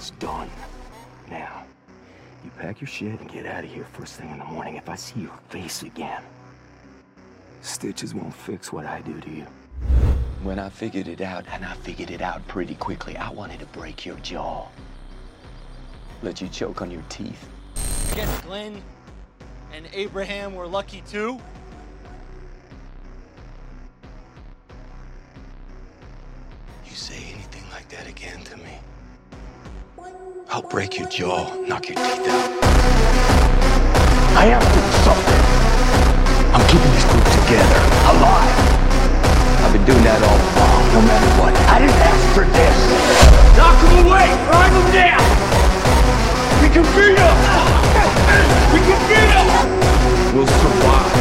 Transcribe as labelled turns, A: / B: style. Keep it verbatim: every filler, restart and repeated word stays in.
A: is done. Now, you pack your shit and get out of here first thing in the morning. If I see your face again, stitches won't fix what I do to you. When I figured it out, and I figured it out pretty quickly, I wanted to break your jaw. Let you choke on your teeth.
B: I guess Glenn and Abraham were lucky too.
A: You say anything like that again to me, I'll break your jaw, knock your teeth out. I am doing something. I'm keeping this group together, alive. I've been doing that all along, no matter what. I didn't ask for this. Knock them away, drive them down. We can beat them. We can beat them. We'll survive.